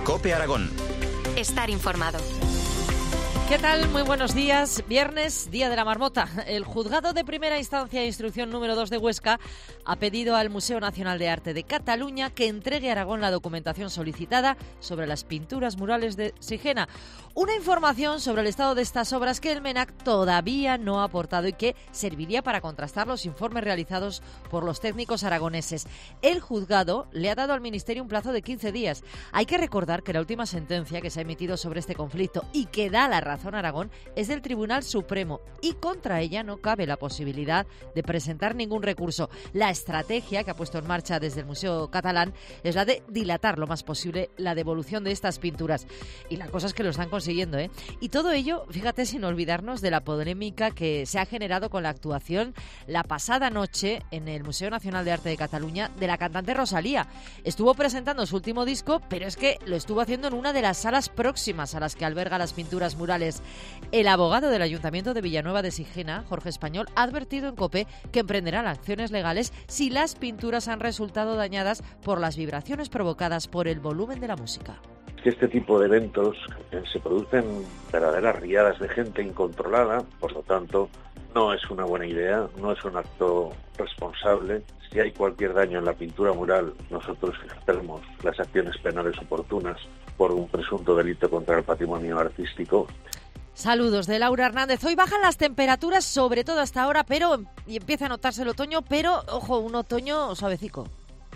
COPE Aragón. Estar informado. ¿Qué tal? Muy buenos días. Viernes, Día de la Marmota. El Juzgado de Primera Instancia e Instrucción número 2 de Huesca ha pedido al Museo Nacional de Arte de Cataluña que entregue a Aragón la documentación solicitada sobre las pinturas murales de Sigena. Una información sobre el estado de estas obras que el MNAC todavía no ha aportado y que serviría para contrastar los informes realizados por los técnicos aragoneses. El juzgado le ha dado al Ministerio un plazo de 15 días. Hay que recordar que la última sentencia que se ha emitido sobre este conflicto y que da la razón a Aragón es del Tribunal Supremo y contra ella no cabe la posibilidad de presentar ningún recurso. La estrategia que ha puesto en marcha desde el Museo Catalán es la de dilatar lo más posible la devolución de estas pinturas. Y la cosa es que lo están consiguiendo, ¿eh? Y todo ello, fíjate, sin olvidarnos de la polémica que se ha generado con la actuación la pasada noche en el Museo Nacional de Arte de Cataluña de la cantante Rosalía. Estuvo presentando su último disco, pero es que lo estuvo haciendo en una de las salas próximas a las que alberga las pinturas murales. El abogado del Ayuntamiento de Villanueva de Sigena, Jorge Español, ha advertido en COPE que emprenderán acciones legales si las pinturas han resultado dañadas por las vibraciones provocadas por el volumen de la música. Este tipo de eventos se producen verdaderas riadas de gente incontrolada, por lo tanto no es una buena idea, no es un acto responsable. Si hay cualquier daño en la pintura mural, nosotros ejerceremos las acciones penales oportunas por un presunto delito contra el patrimonio artístico. Saludos de Laura Hernández. Hoy bajan las temperaturas, sobre todo hasta ahora, y empieza a notarse el otoño, pero, ojo, un otoño suavecico.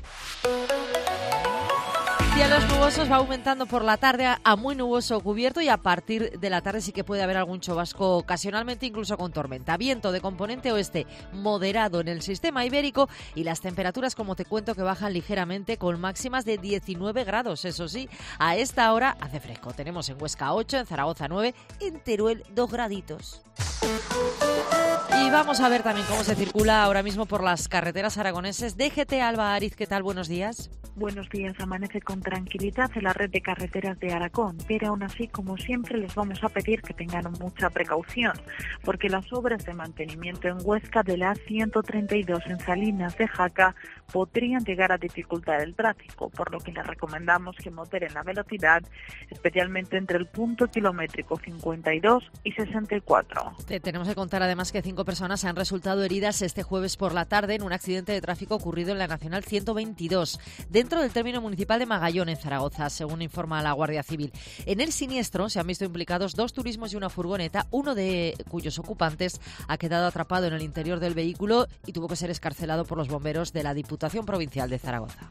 Cielos nubosos, va aumentando por la tarde a muy nuboso cubierto y a partir de la tarde sí que puede haber algún chubasco ocasionalmente, incluso con tormenta. Viento de componente oeste moderado en el sistema ibérico y las temperaturas, como te cuento, que bajan ligeramente con máximas de 19 grados. Eso sí, a esta hora hace fresco. Tenemos en Huesca 8, en Zaragoza 9, en Teruel 2 graditos. Y vamos a ver también cómo se circula ahora mismo por las carreteras aragoneses. DGT Alba Ariz, ¿qué tal? Buenos días. Buenos días. Amanece con tranquilidad en la red de carreteras de Aragón, pero aún así, como siempre, les vamos a pedir que tengan mucha precaución, porque las obras de mantenimiento en Huesca de la A132 en Salinas de Jaca podrían llegar a dificultar el tráfico, por lo que les recomendamos que moderen la velocidad, especialmente entre el punto kilométrico 52 y 64. Tenemos que contar además que 5 personas han resultado heridas este jueves por la tarde en un accidente de tráfico ocurrido en la Nacional 122, dentro del término municipal de Magallón, en Zaragoza, según informa la Guardia Civil. En el siniestro se han visto implicados 2 turismos y una furgoneta, uno de cuyos ocupantes ha quedado atrapado en el interior del vehículo y tuvo que ser excarcelado por los bomberos de la Diputación Provincial de Zaragoza.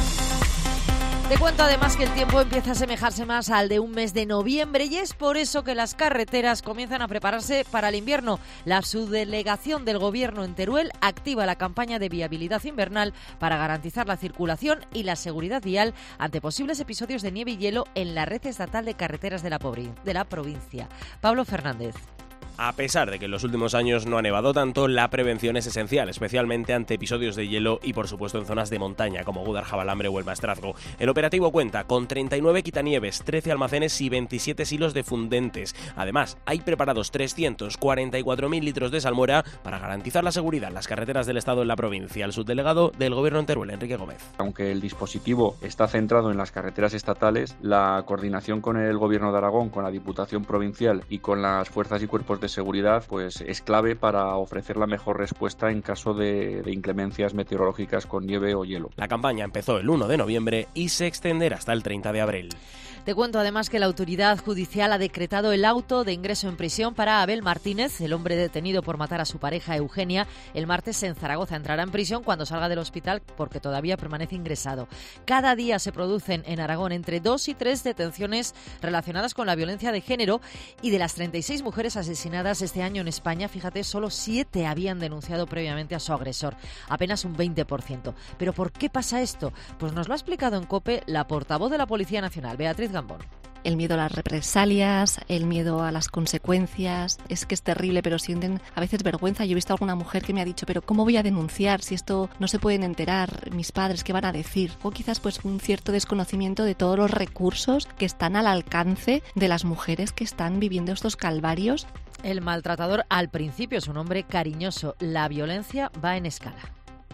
Te cuento además que el tiempo empieza a asemejarse más al de un mes de noviembre y es por eso que las carreteras comienzan a prepararse para el invierno. La subdelegación del Gobierno en Teruel activa la campaña de viabilidad invernal para garantizar la circulación y la seguridad vial ante posibles episodios de nieve y hielo en la red estatal de carreteras de la provincia. Pablo Fernández. A pesar de que en los últimos años no ha nevado tanto, la prevención es esencial, especialmente ante episodios de hielo y por supuesto en zonas de montaña como Gúdar-Jabalambre o el Maestrazgo. El operativo cuenta con 39 quitanieves, 13 almacenes y 27 silos de fundentes. Además, hay preparados 344.000 litros de salmuera para garantizar la seguridad en las carreteras del Estado en la provincia. El subdelegado del Gobierno en Teruel, Enrique Gómez. Aunque el dispositivo está centrado en las carreteras estatales, la coordinación con el Gobierno de Aragón, con la Diputación Provincial y con las fuerzas y cuerpos de seguridad pues es clave para ofrecer la mejor respuesta en caso de inclemencias meteorológicas con nieve o hielo. La campaña empezó el 1 de noviembre y se extenderá hasta el 30 de abril. Te cuento además que la autoridad judicial ha decretado el auto de ingreso en prisión para Abel Martínez, el hombre detenido por matar a su pareja Eugenia. El martes en Zaragoza entrará en prisión cuando salga del hospital porque todavía permanece ingresado. Cada día se producen en Aragón entre 2 y 3 detenciones relacionadas con la violencia de género y de las 36 mujeres asesinadas este año en España, fíjate, solo 7 habían denunciado previamente a su agresor, apenas un 20%. ¿Pero por qué pasa esto? Pues nos lo ha explicado en COPE la portavoz de la Policía Nacional, Beatriz Gambón. El miedo a las represalias, el miedo a las consecuencias, es que es terrible, pero sienten a veces vergüenza. Yo he visto a alguna mujer que me ha dicho, pero ¿cómo voy a denunciar si esto no se pueden enterar mis padres? ¿Qué van a decir? O quizás pues un cierto desconocimiento de todos los recursos que están al alcance de las mujeres que están viviendo estos calvarios. El maltratador al principio es un hombre cariñoso, la violencia va en escala.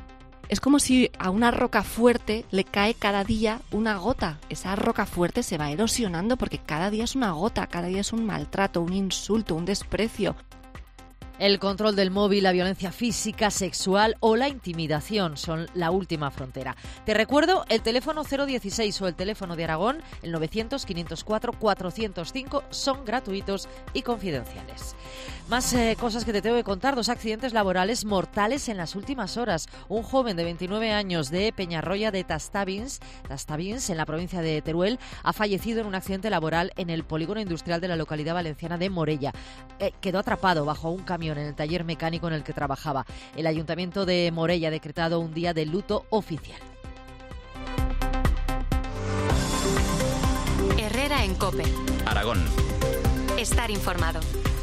Es como si a una roca fuerte le cae cada día una gota. Esa roca fuerte se va erosionando porque cada día es una gota, cada día es un maltrato, un insulto, un desprecio. El control del móvil, la violencia física, sexual o la intimidación son la última frontera. Te recuerdo el teléfono 016 o el teléfono de Aragón, el 900-504-405, son gratuitos y confidenciales. Más cosas que te tengo que contar. 2 accidentes laborales mortales en las últimas horas. Un joven de 29 años de Peñarroya de Tastavins, en la provincia de Teruel, ha fallecido en un accidente laboral en el polígono industrial de la localidad valenciana de Morella. Quedó atrapado bajo un camión en el taller mecánico en el que trabajaba. El Ayuntamiento de Morella ha decretado un día de luto oficial. Herrera en COPE. Aragón. Estar informado.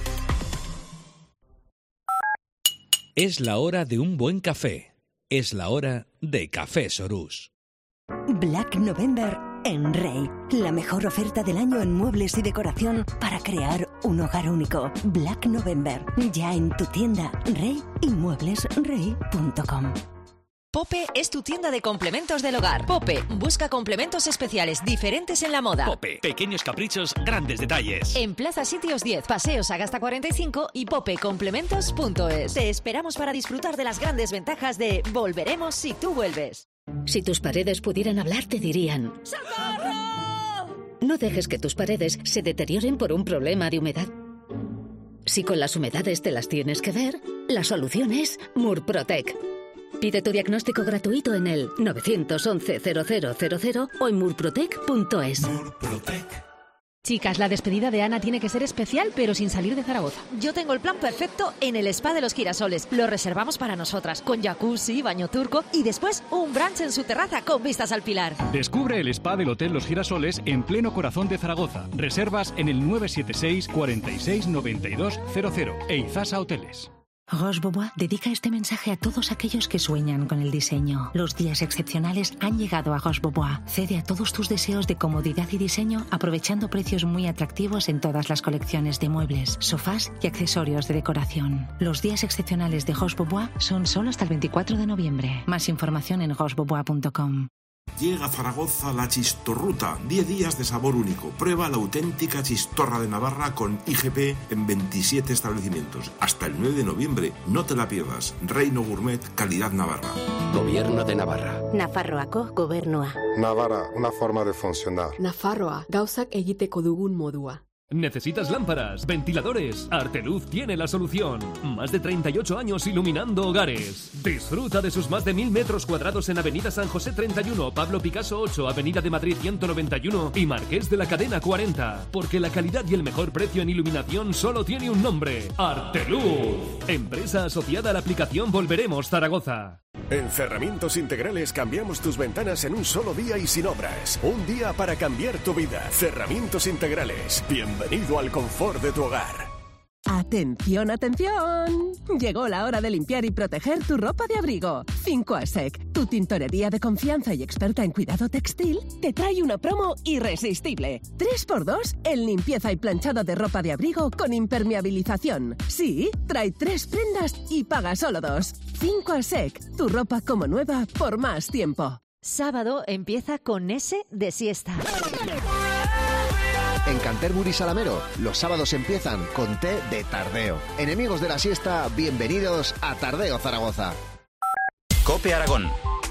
Es la hora de un buen café. Es la hora de Café Sorús. Black November en Rey. La mejor oferta del año en muebles y decoración para crear un hogar único. Black November. Ya en tu tienda Rey y mueblesrey.com. Pope es tu tienda de complementos del hogar. Pope busca complementos especiales diferentes en la moda. Pope, pequeños caprichos, grandes detalles. En Plaza Sitios 10, Paseo Sagasta 45 y popecomplementos.es. Te esperamos para disfrutar de las grandes ventajas de Volveremos si tú vuelves. Si tus paredes pudieran hablar, te dirían: ¡socorro! No dejes que tus paredes se deterioren por un problema de humedad. Si con las humedades te las tienes que ver, la solución es Murprotec. Pide tu diagnóstico gratuito en el 911-0000 o en murprotec.es. Chicas, la despedida de Ana tiene que ser especial, pero sin salir de Zaragoza. Yo tengo el plan perfecto en el Spa de los Girasoles. Lo reservamos para nosotras, con jacuzzi, baño turco y después un brunch en su terraza con vistas al Pilar. Descubre el Spa del Hotel Los Girasoles en pleno corazón de Zaragoza. Reservas en el 976 46 92 00 e Izasa Hoteles. Roche Bobois dedica este mensaje a todos aquellos que sueñan con el diseño. Los días excepcionales han llegado a Roche Bobois. Cede a todos tus deseos de comodidad y diseño aprovechando precios muy atractivos en todas las colecciones de muebles, sofás y accesorios de decoración. Los días excepcionales de Roche Bobois son solo hasta el 24 de noviembre. Más información en rochebobois.com. Llega a Zaragoza la Chistorruta, 10 días de sabor único. Prueba la auténtica chistorra de Navarra con IGP en 27 establecimientos. Hasta el 9 de noviembre, no te la pierdas. Reino Gourmet, calidad Navarra. Gobierno de Navarra. Nafarroako gobernua. Navarra, una forma de funcionar. Nafarroa, gauzak egiteko dugun modua. ¿Necesitas lámparas, ventiladores? Arteluz tiene la solución. Más de 38 años iluminando hogares. Disfruta de sus más de 1000 metros cuadrados en Avenida San José 31, Pablo Picasso 8, Avenida de Madrid 191 y Marqués de la Cadena 40. Porque la calidad y el mejor precio en iluminación solo tiene un nombre: Arteluz. Empresa asociada a la aplicación Volveremos Zaragoza. En Cerramientos Integrales cambiamos tus ventanas en un solo día y sin obras. Un día para cambiar tu vida. Cerramientos Integrales. Bienvenido al confort de tu hogar. ¡Atención, atención! Llegó la hora de limpiar y proteger tu ropa de abrigo. 5ASEC, tu tintorería de confianza y experta en cuidado textil, te trae una promo irresistible. 3x2 en limpieza y planchado de ropa de abrigo con impermeabilización. Sí, trae 3 prendas y paga solo 2. 5ASEC, tu ropa como nueva por más tiempo. Sábado empieza con S de siesta. En Canterbury Salamero, los sábados empiezan con té de tardeo. Enemigos de la siesta, bienvenidos a Tardeo Zaragoza. COPE Aragón.